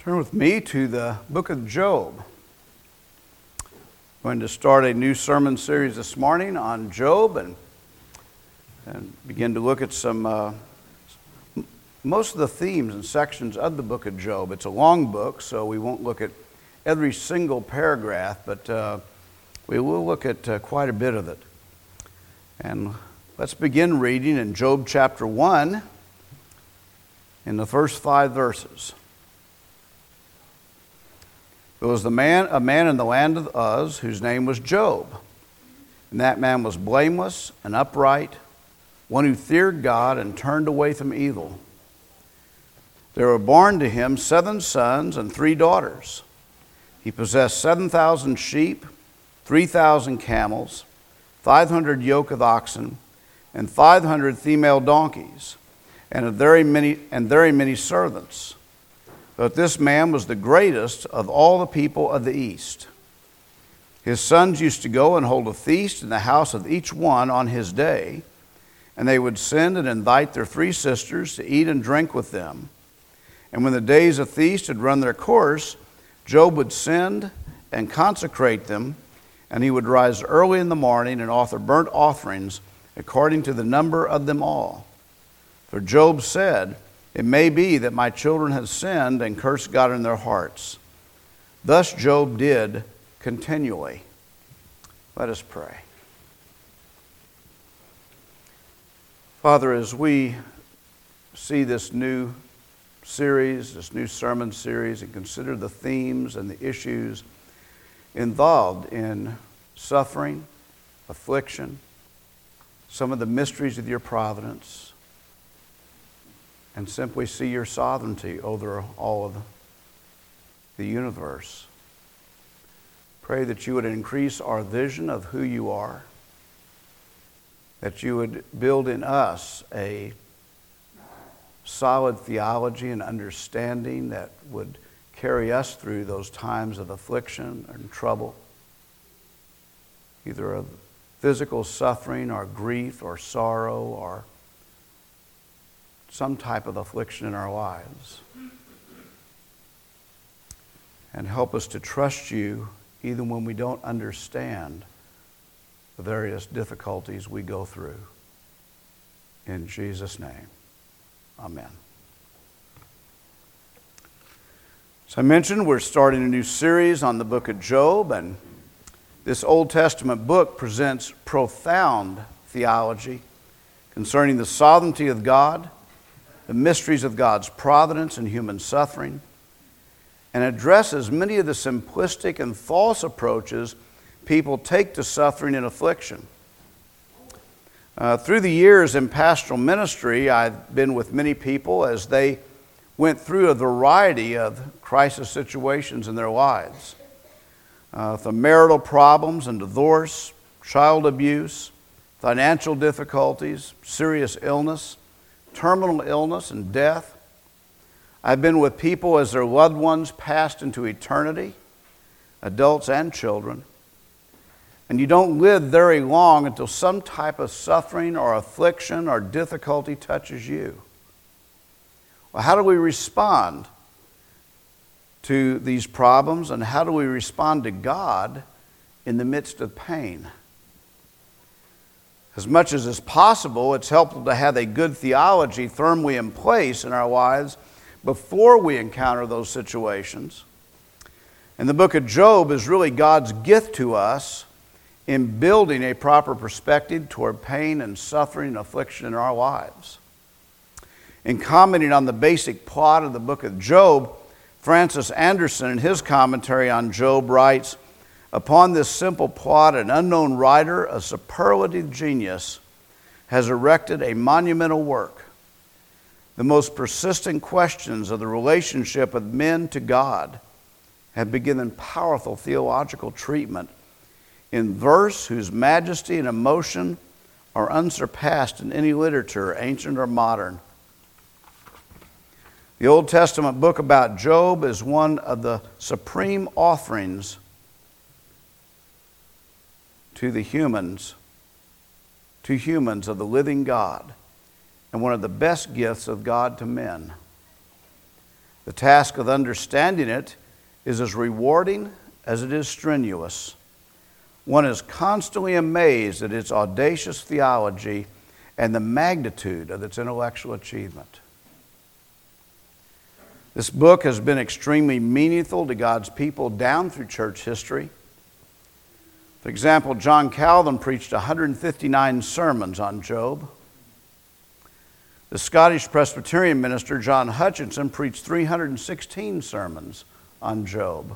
Turn with me to the book of Job. I'm going to start a new sermon series this morning on Job and begin to look at some most of the themes and sections of the book of Job. It's a long book, so we won't look at every single paragraph, but we will look at quite a bit of it. And let's begin reading in Job chapter 1 in the first 5 verses. There was a man in the land of Uz whose name was Job. And that man was blameless and upright, one who feared God and turned away from evil. There were born to him 7 sons and 3 daughters. He possessed 7,000 sheep, 3,000 camels, 500 yoke of oxen, and 500 female donkeys, and very many servants. But this man was the greatest of all the people of the east. His sons used to go and hold a feast in the house of each one on his day, and they would send and invite their 3 sisters to eat and drink with them. And when the days of feast had run their course, Job would send and consecrate them, and he would rise early in the morning and offer burnt offerings according to the number of them all. For Job said, "It may be that my children have sinned and cursed God in their hearts." Thus Job did continually. Let us pray. Father, as we see this new series, this new sermon series, and consider the themes and the issues involved in suffering, affliction, some of the mysteries of your providence, and simply see your sovereignty over all of the universe. Pray that you would increase our vision of who you are, that you would build in us a solid theology and understanding that would carry us through those times of affliction and trouble, either of physical suffering or grief or sorrow or some type of affliction in our lives. And help us to trust you even when we don't understand the various difficulties we go through. In Jesus' name, amen. So I mentioned we're starting a new series on the book of Job, and this Old Testament book presents profound theology concerning the sovereignty of God, the mysteries of God's providence in human suffering, and addresses many of the simplistic and false approaches people take to suffering and affliction. Through the years in pastoral ministry, I've been with many people as they went through a variety of crisis situations in their lives. From marital problems and divorce, child abuse, financial difficulties, serious illness, terminal illness and death. I've been with people as their loved ones passed into eternity, adults and children. And you don't live very long until some type of suffering or affliction or difficulty touches you. Well, how do we respond to these problems, and how do we respond to God in the midst of pain? As much as is possible, it's helpful to have a good theology firmly in place in our lives before we encounter those situations. And the book of Job is really God's gift to us in building a proper perspective toward pain and suffering and affliction in our lives. In commenting on the basic plot of the book of Job, Francis Anderson, in his commentary on Job, writes, "Upon this simple plot, an unknown writer, a superlative genius, has erected a monumental work. The most persistent questions of the relationship of men to God have been given powerful theological treatment in verse whose majesty and emotion are unsurpassed in any literature, ancient or modern. The Old Testament book about Job is one of the supreme offerings to humans of the living God, and one of the best gifts of God to men. The task of understanding it is as rewarding as it is strenuous. One is constantly amazed at its audacious theology and the magnitude of its intellectual achievement. This book has been extremely meaningful to God's people down through church history. For example, John Calvin preached 159 sermons on Job. The Scottish Presbyterian minister John Hutchinson preached 316 sermons on Job.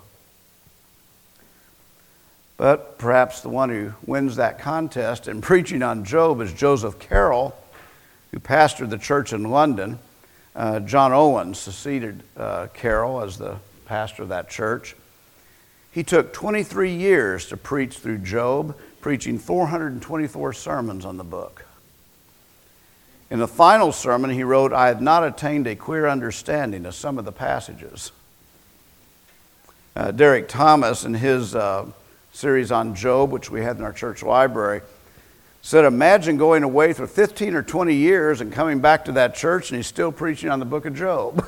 But perhaps the one who wins that contest in preaching on Job is Joseph Carroll, who pastored the church in London. John Owen succeeded Carroll as the pastor of that church. He took 23 years to preach through Job, preaching 424 sermons on the book. In the final sermon, he wrote, "I had not attained a clear understanding of some of the passages." Derek Thomas, in his series on Job, which we had in our church library, said, "Imagine going away for 15 or 20 years and coming back to that church and he's still preaching on the book of Job."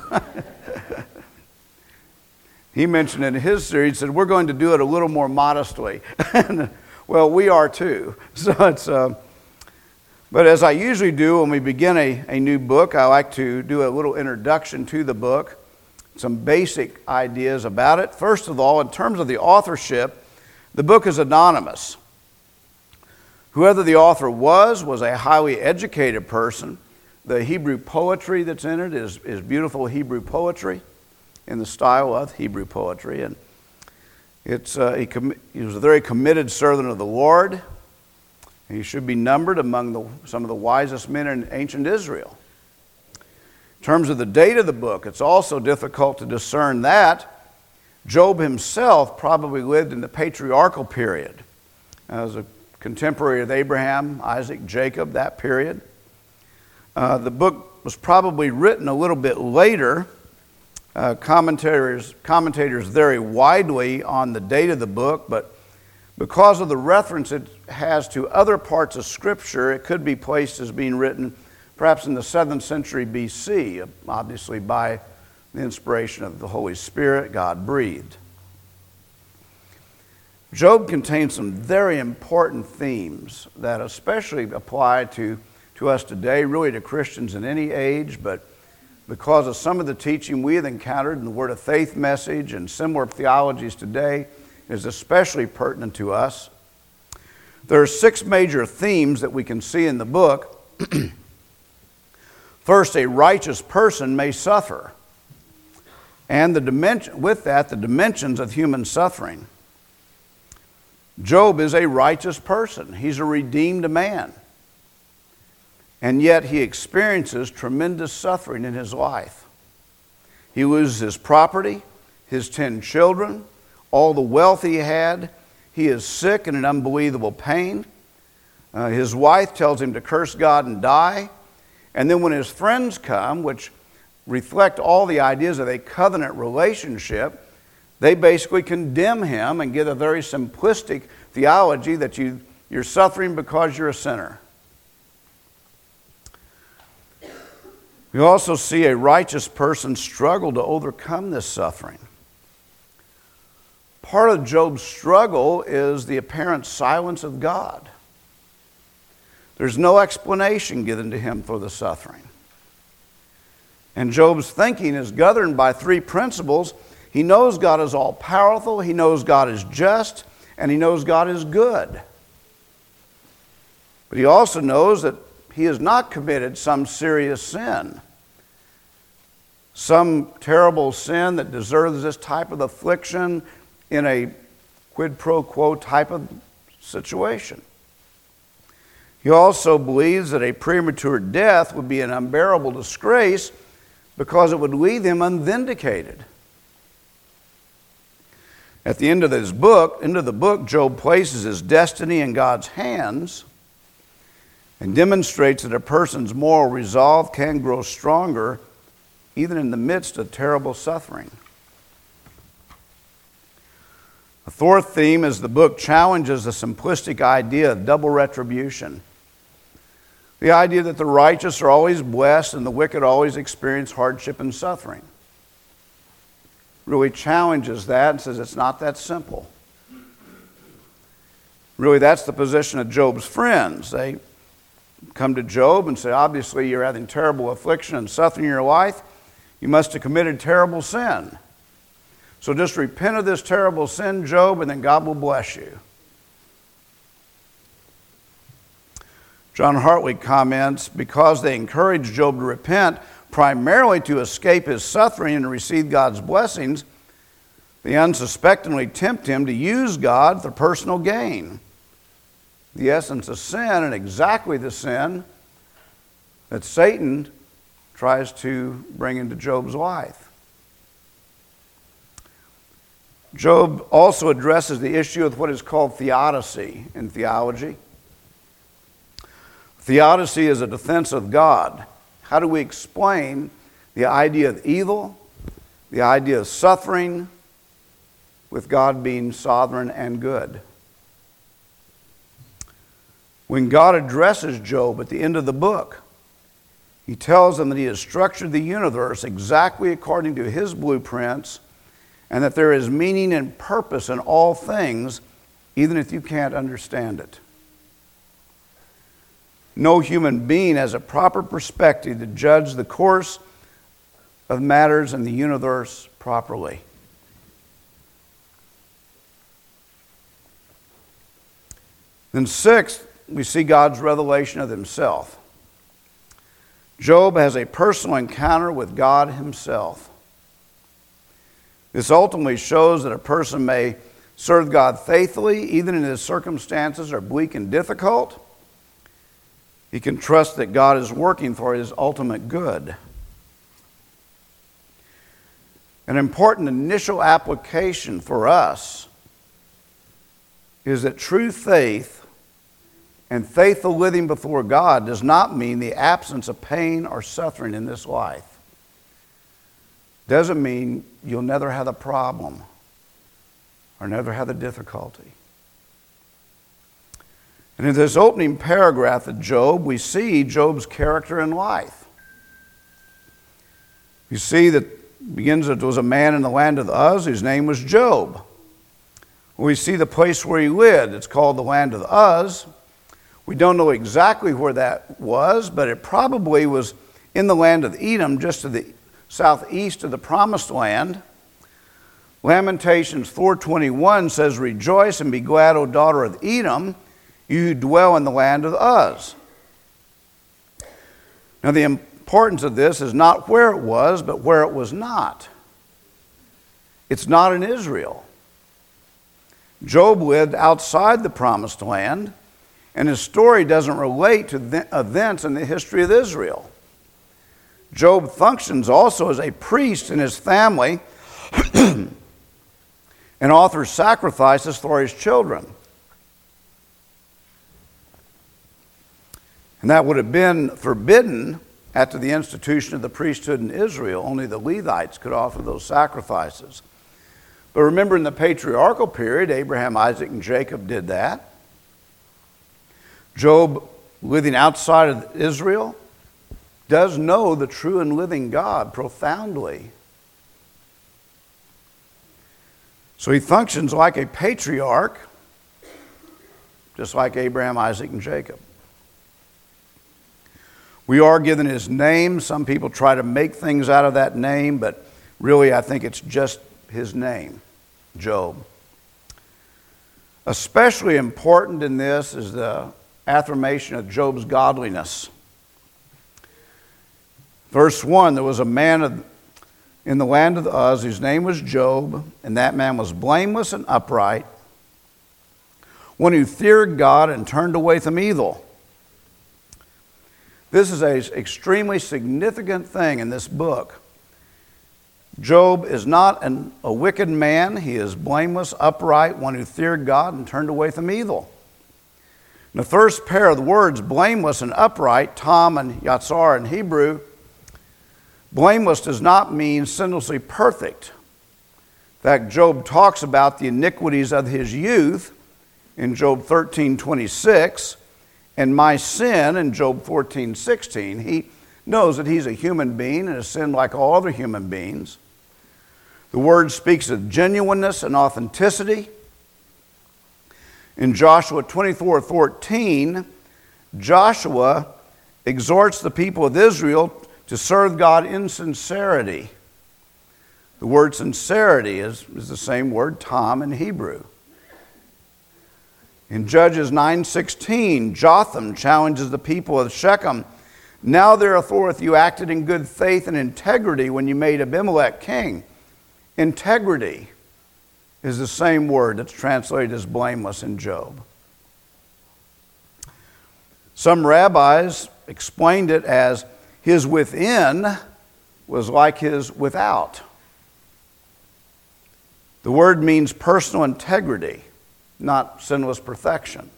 He mentioned in his series, said, "We're going to do it a little more modestly." Well, we are too. So it's, but as I usually do when we begin a new book, I like to do a little introduction to the book, some basic ideas about it. First of all, in terms of the authorship, the book is anonymous. Whoever the author was a highly educated person. The Hebrew poetry that's in it is beautiful Hebrew poetry in the style of Hebrew poetry. And it's he was a very committed servant of the Lord. He should be numbered among some of the wisest men in ancient Israel. In terms of the date of the book, it's also difficult to discern that. Job himself probably lived in the patriarchal period. As a contemporary of Abraham, Isaac, Jacob, that period. The book was probably written a little bit later. Commentators vary widely on the date of the book, but because of the reference it has to other parts of Scripture, it could be placed as being written perhaps in the 7th century BC, obviously by the inspiration of the Holy Spirit, God breathed. Job contains some very important themes that especially apply to us today, really to Christians in any age, but because of some of the teaching we have encountered in the Word of Faith message and similar theologies today, is especially pertinent to us. There are 6 major themes that we can see in the book. First, a righteous person may suffer, and the dimensions of human suffering. Job is a righteous person. He's a redeemed man. And yet he experiences tremendous suffering in his life. He loses his property, his 10 children, all the wealth he had. He is sick and in unbelievable pain. His wife tells him to curse God and die. And then when his friends come, which reflect all the ideas of a covenant relationship, they basically condemn him and give a very simplistic theology that you're suffering because you're a sinner. We also see a righteous person struggle to overcome this suffering. Part of Job's struggle is the apparent silence of God. There's no explanation given to him for the suffering. And Job's thinking is governed by 3 principles. He knows God is all-powerful, he knows God is just, and he knows God is good. But he also knows that he has not committed some serious sin, some terrible sin that deserves this type of affliction in a quid pro quo type of situation. He also believes that a premature death would be an unbearable disgrace because it would leave him unvindicated. At the end of the book, Job places his destiny in God's hands and demonstrates that a person's moral resolve can grow stronger even in the midst of terrible suffering. The 4th theme is the book challenges the simplistic idea of double retribution. The idea that the righteous are always blessed and the wicked always experience hardship and suffering. really challenges that and says it's not that simple. Really, that's the position of Job's friends. They come to Job and say, obviously you're having terrible affliction and suffering in your life. You must have committed terrible sin. So just repent of this terrible sin, Job, and then God will bless you. John Hartley comments, because they encourage Job to repent primarily to escape his suffering and receive God's blessings, they unsuspectingly tempt him to use God for personal gain. The essence of sin, and exactly the sin that Satan tries to bring into Job's life. Job also addresses the issue of what is called theodicy in theology. Theodicy is a defense of God. How do we explain the idea of evil, the idea of suffering, with God being sovereign and good? When God addresses Job at the end of the book, he tells him that he has structured the universe exactly according to his blueprints and that there is meaning and purpose in all things, even if you can't understand it. No human being has a proper perspective to judge the course of matters in the universe properly. Then sixth, we see God's revelation of himself. Job has a personal encounter with God himself. This ultimately shows that a person may serve God faithfully even if his circumstances are bleak and difficult. He can trust that God is working for his ultimate good. An important initial application for us is that true faith and faithful living before God does not mean the absence of pain or suffering in this life. Doesn't mean you'll never have a problem or never have a difficulty. And in this opening paragraph of Job, we see Job's character and life. You see that it begins that there was a man in the land of Uz whose name was Job. We see the place where he lived. It's called the land of Uz. We don't know exactly where that was, but it probably was in the land of Edom, just to the southeast of the Promised Land. Lamentations 4:21 says, "Rejoice and be glad, O daughter of Edom, you who dwell in the land of Uz." Now the importance of this is not where it was, but where it was not. It's not in Israel. Job lived outside the Promised Land, and his story doesn't relate to the events in the history of Israel. Job functions also as a priest in his family and offers sacrifices for his children. And that would have been forbidden after the institution of the priesthood in Israel. Only the Levites could offer those sacrifices. But remember, in the patriarchal period, Abraham, Isaac, and Jacob did that. Job, living outside of Israel, does know the true and living God profoundly. So he functions like a patriarch, just like Abraham, Isaac, and Jacob. We are given his name. Some people try to make things out of that name, but really I think it's just his name, Job. Especially important in this is the affirmation of Job's godliness. Verse 1, there was a man in the land of Uz whose name was Job, and that man was blameless and upright, one who feared God and turned away from evil. This is an extremely significant thing in this book. Job is not a wicked man. He is blameless, upright, one who feared God and turned away from evil. In the first pair of the words, blameless and upright, Tom and Yatsar in Hebrew, blameless does not mean sinlessly perfect. In fact, Job talks about the iniquities of his youth in Job 13:26, and my sin in Job 14:16. He knows that he's a human being and has sinned like all other human beings. The word speaks of genuineness and authenticity. In Joshua 24:14, Joshua exhorts the people of Israel to serve God in sincerity. The word sincerity is the same word, tam, in Hebrew. In Judges 9:16, Jotham challenges the people of Shechem. Now therefore, if you acted in good faith and integrity when you made Abimelech king. Integrity is the same word that's translated as blameless in Job. Some rabbis explained it as his within was like his without. The word means personal integrity, not sinless perfection.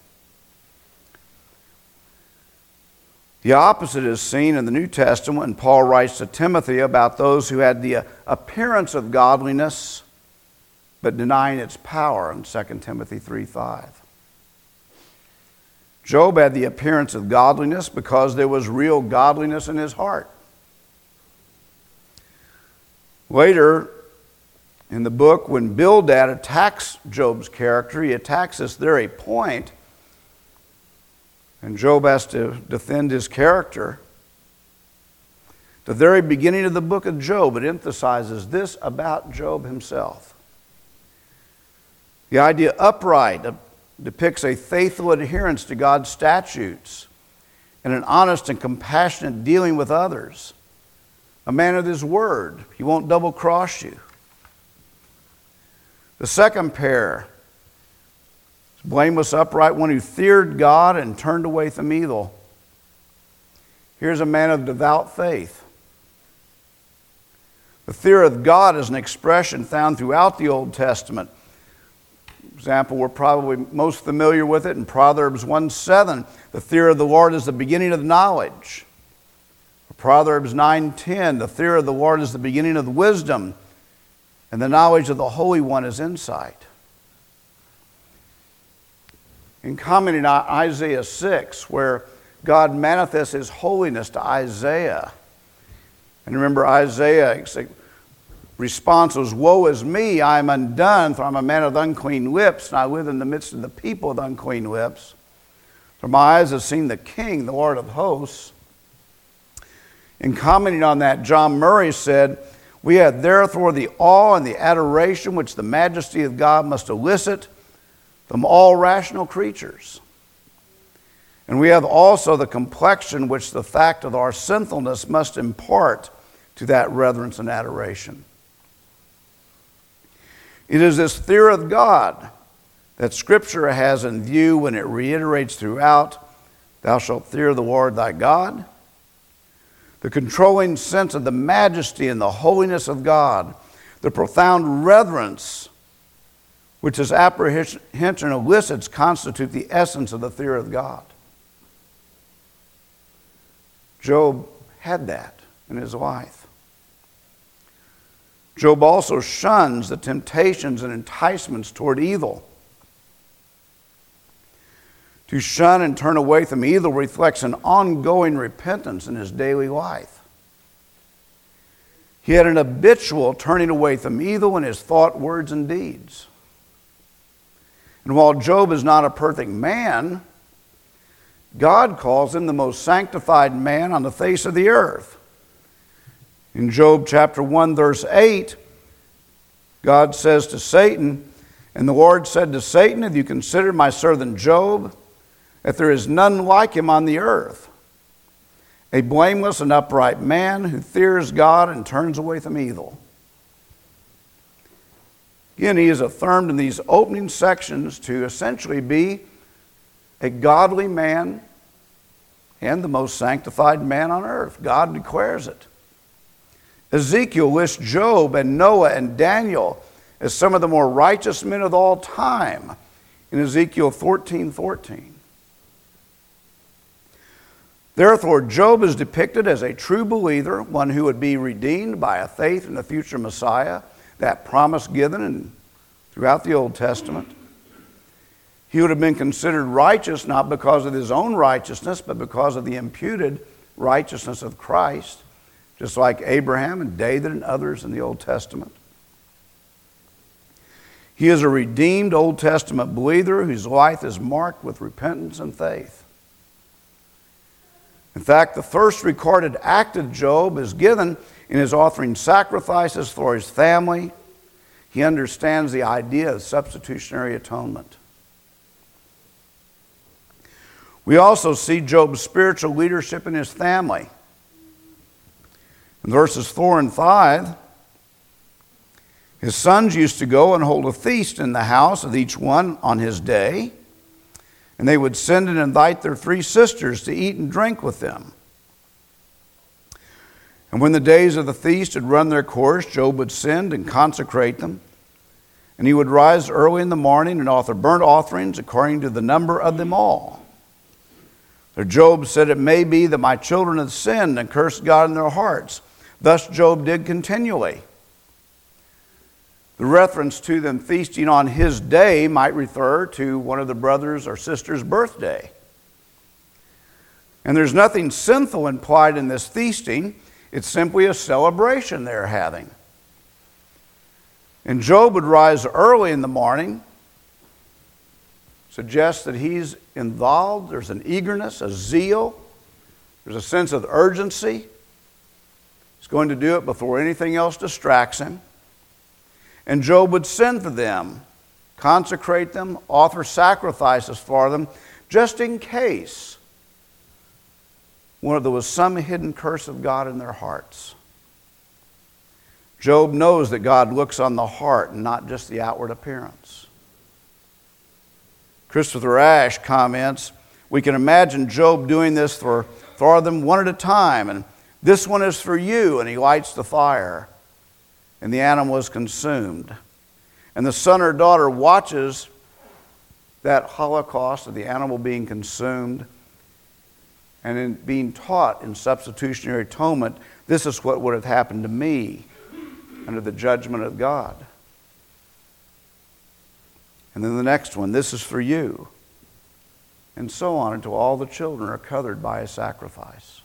The opposite is seen in the New Testament when Paul writes to Timothy about those who had the appearance of godliness but denying its power in 2 Timothy 3:5. Job had the appearance of godliness because there was real godliness in his heart. Later in the book, when Bildad attacks Job's character, he attacks this very point, and Job has to defend his character. The very beginning of the book of Job, it emphasizes this about Job himself. The idea upright depicts a faithful adherence to God's statutes and an honest and compassionate dealing with others. A man of his word. He won't double-cross you. The second pair, blameless, upright, one who feared God and turned away from evil. Here's a man of devout faith. The fear of God is an expression found throughout the Old Testament. For example, we're probably most familiar with it in Proverbs 1:7. The fear of the Lord is the beginning of knowledge. Proverbs 9:10. The fear of the Lord is the beginning of wisdom, and the knowledge of the Holy One is insight. In commenting on Isaiah 6, where God manifests his holiness to Isaiah. And remember, Isaiah's response was, "Woe is me, I am undone, for I am a man of unclean lips, and I live in the midst of the people of unclean lips. For my eyes have seen the King, the Lord of hosts." In commenting on that, John Murray said, "We have therefore the awe and the adoration which the majesty of God must elicit from all rational creatures. And we have also the complexion which the fact of our sinfulness must impart to that reverence and adoration." It is this fear of God that Scripture has in view when it reiterates throughout, "Thou shalt fear the Lord thy God." The controlling sense of the majesty and the holiness of God, the profound reverence which his apprehension elicits, constitute the essence of the fear of God. Job had that in his life. Job also shuns the temptations and enticements toward evil. To shun and turn away from evil reflects an ongoing repentance in his daily life. He had an habitual turning away from evil in his thought, words, and deeds. And while Job is not a perfect man, God calls him the most sanctified man on the face of the earth. In Job chapter 1, verse 8, God says to Satan, "And the Lord said to Satan, Have you considered my servant Job, that there is none like him on the earth, a blameless and upright man who fears God and turns away from evil?" Again, he is affirmed in these opening sections to essentially be a godly man and the most sanctified man on earth. God declares it. Ezekiel lists Job and Noah and Daniel as some of the more righteous men of all time in Ezekiel 14:14. Therefore, Job is depicted as a true believer, one who would be redeemed by a faith in the future Messiah, that promise given throughout the Old Testament. He would have been considered righteous not because of his own righteousness, but because of the imputed righteousness of Christ, just like Abraham and David and others in the Old Testament. He is a redeemed Old Testament believer whose life is marked with repentance and faith. In fact, the first recorded act of Job is given in his offering sacrifices for his family. He understands the idea of substitutionary atonement. We also see Job's spiritual leadership in his family. In verses 4 and 5, his sons used to go and hold a feast in the house of each one on his day, and they would send and invite their 3 sisters to eat and drink with them. And when the days of the feast had run their course, Job would send and consecrate them, and he would rise early in the morning and offer burnt offerings according to the number of them all. For Job said, "It may be that my children have sinned and cursed God in their hearts." Thus Job did continually. The reference to them feasting on his day might refer to one of the brothers or sisters' birthday. And there's nothing sinful implied in this feasting. It's simply a celebration they're having. And Job would rise early in the morning, suggests that he's involved. There's an eagerness, a zeal. There's a sense of urgency. He's going to do it before anything else distracts him. And Job would send for them, consecrate them, offer sacrifices for them, just in case there was some hidden curse of God in their hearts. Job knows that God looks on the heart and not just the outward appearance. Christopher Ash comments, "We can imagine Job doing this for them one at a time, and this one is for you," and he lights the fire, and the animal is consumed. And the son or daughter watches that holocaust of the animal being consumed, and in being taught in substitutionary atonement, this is what would have happened to me under the judgment of God. And then the next one, "This is for you." And so on until all the children are covered by a sacrifice.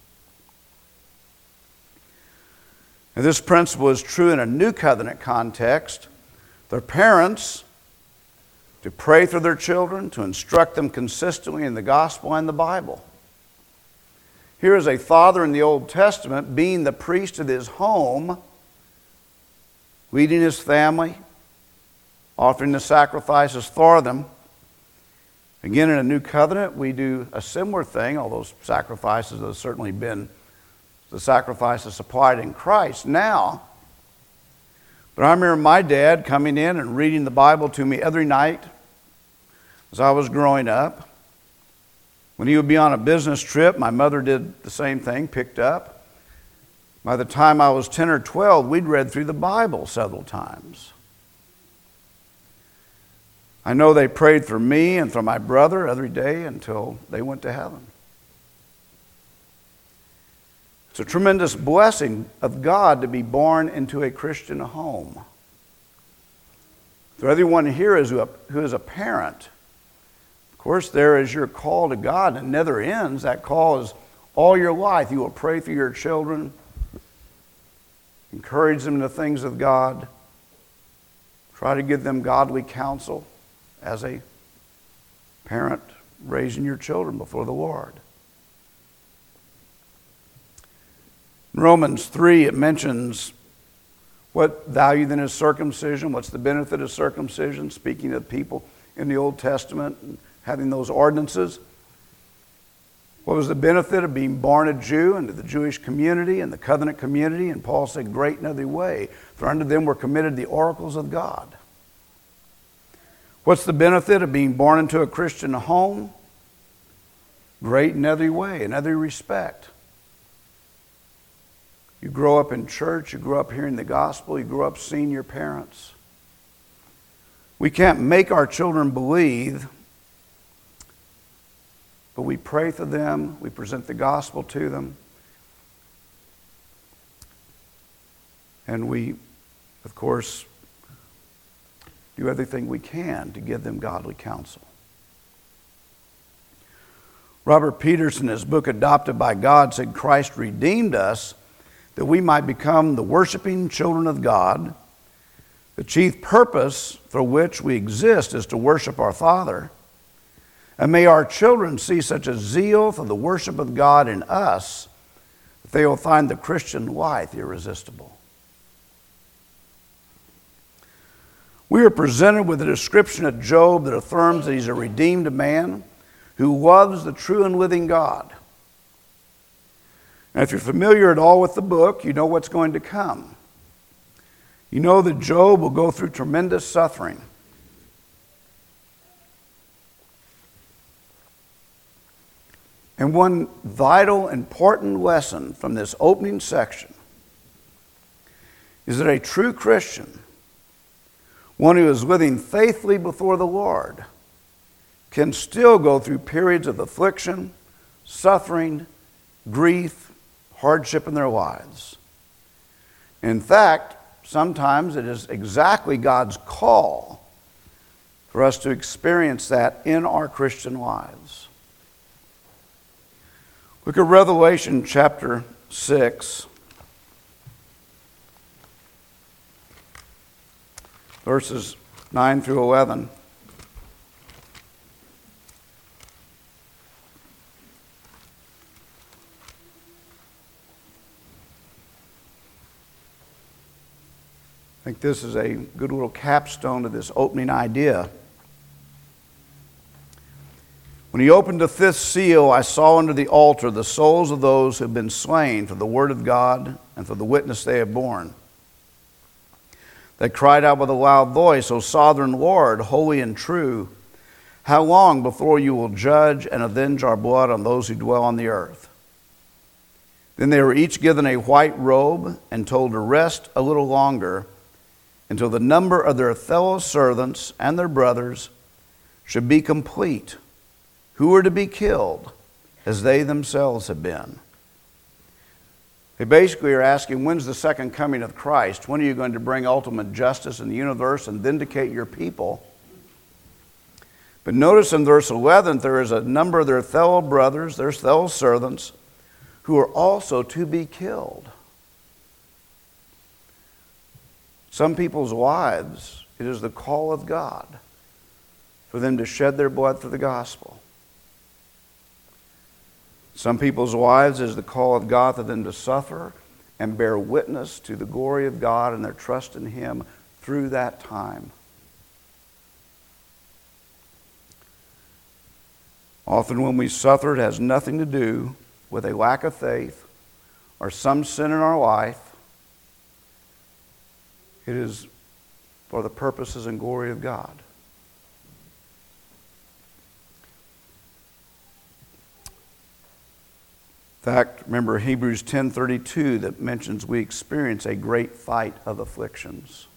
And this principle is true in a new covenant context. Their parents, to pray for their children, to instruct them consistently in the gospel and the Bible. Here is a father in the Old Testament being the priest of his home, leading his family, offering the sacrifices for them. Again, in a new covenant, we do a similar thing, although sacrifices have certainly been the sacrifices supplied in Christ now. But I remember my dad coming in and reading the Bible to me every night as I was growing up. When he would be on a business trip, my mother did the same thing, picked up. By the time I was 10 or 12, we'd read through the Bible several times. I know they prayed for me and for my brother every day until they went to heaven. It's a tremendous blessing of God to be born into a Christian home. For everyone here who is a parent, of course, there is your call to God, and it never ends. That call is all your life. You will pray for your children, encourage them in the things of God, try to give them godly counsel as a parent raising your children before the Lord. In Romans 3, it mentions what value then is circumcision, what's the benefit of circumcision, speaking of people in the Old Testament and having those ordinances. What was the benefit of being born a Jew into the Jewish community and the covenant community? And Paul said, "Great in every way, for unto them were committed the oracles of God." What's the benefit of being born into a Christian home? Great in every way, in every respect. You grow up in church, you grow up hearing the gospel, you grow up seeing your parents. We can't make our children believe, but we pray for them, we present the gospel to them, and we, of course, do everything we can to give them godly counsel. Robert Peterson, in his book Adopted by God, said Christ redeemed us that we might become the worshiping children of God The chief purpose for which we exist is to worship our Father. And may our children see such a zeal for the worship of God in us that they will find the Christian life irresistible. We are presented with a description of Job that affirms that he's a redeemed man who loves the true and living God. And if you're familiar at all with the book, you know what's going to come. You know that Job will go through tremendous suffering. And one vital, important lesson from this opening section is that a true Christian, one who is living faithfully before the Lord, can still go through periods of affliction, suffering, grief, hardship in their lives. In fact, sometimes it is exactly God's call for us to experience that in our Christian lives. Look at Revelation chapter 6, verses 9 through 11. I think this is a good little capstone to this opening idea. When he opened the fifth seal, I saw under the altar the souls of those who have been slain for the word of God and for the witness they have borne. They cried out with a loud voice, O sovereign Lord, holy and true, how long before you will judge and avenge our blood on those who dwell on the earth? Then they were each given a white robe and told to rest a little longer until the number of their fellow servants and their brothers should be complete, who were to be killed as they themselves have been. They basically are asking, when's the second coming of Christ? When are you going to bring ultimate justice in the universe and vindicate your people? But notice in verse 11, there is a number of their fellow brothers, their fellow servants, who are also to be killed. Some people's lives, it is the call of God for them to shed their blood for the gospel. Some people's lives is the call of God for them to suffer and bear witness to the glory of God and their trust in Him through that time. Often when we suffer, it has nothing to do with a lack of faith or some sin in our life. It is for the purposes and glory of God. In fact, remember Hebrews 10:32 that mentions we experience a great fight of afflictions.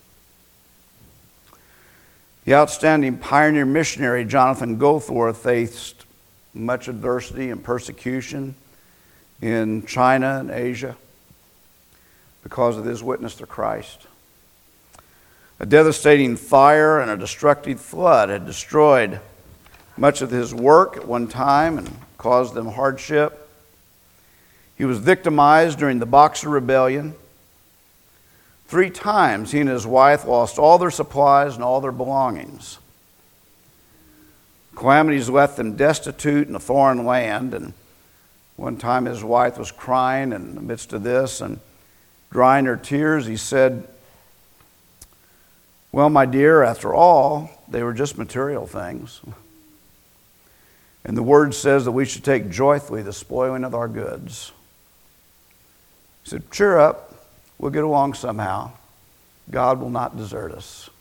The outstanding pioneer missionary Jonathan Goforth faced much adversity and persecution in China and Asia because of his witness to Christ. A devastating fire and a destructive flood had destroyed much of his work at one time and caused them hardship. He was victimized during the Boxer Rebellion. 3 times he and his wife lost all their supplies and all their belongings. Calamities left them destitute in a foreign land, and one time his wife was crying in the midst of this and drying her tears. He said, "Well, my dear, after all, they were just material things. And the word says that we should take joyfully the spoiling of our goods." He said, "Cheer up, we'll get along somehow. God will not desert us."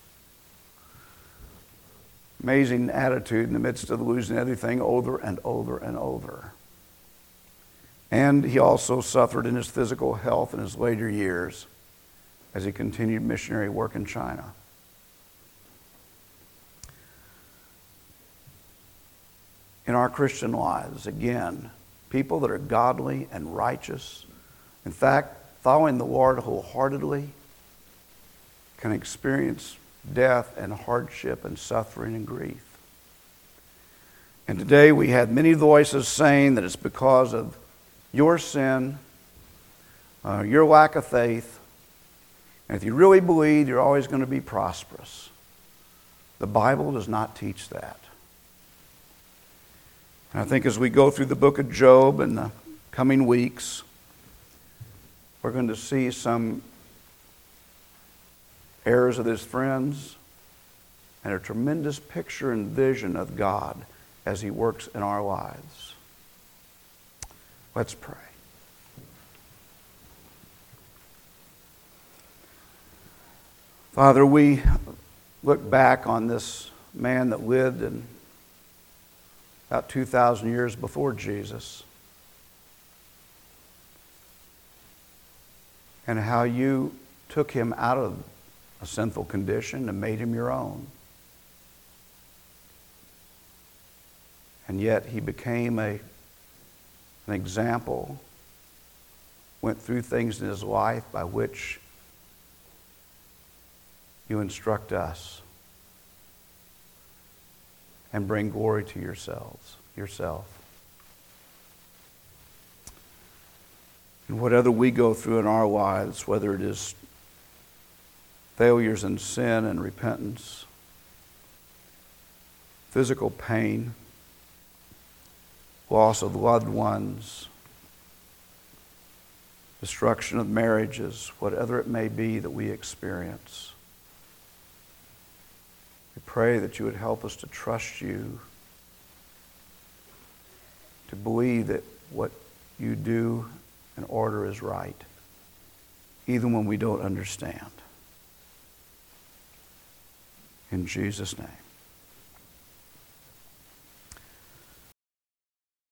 Amazing attitude in the midst of losing everything over and over and over. And he also suffered in his physical health in his later years as he continued missionary work in China. In our Christian lives, again, people that are godly and righteous, in fact, following the Lord wholeheartedly, can experience death and hardship and suffering and grief. And today we had many voices saying that it's because of your sin, your lack of faith, And if you really believe you're always going to be prosperous, the Bible does not teach that. And I think as we go through the book of Job in the coming weeks, we're going to see some errors of his friends and a tremendous picture and vision of God as he works in our lives. Let's pray. Father, we look back on this man that lived in about 2,000 years before Jesus, and how you took him out of a sinful condition and made him your own. And yet he became an example, went through things in his life by which you instruct us and bring glory to yourself. And whatever we go through in our lives, whether it is failures in sin and repentance, physical pain, loss of loved ones, destruction of marriages, whatever it may be that we experience, we pray that you would help us to trust you, to believe that what you do and order is right, even when we don't understand. In Jesus' name.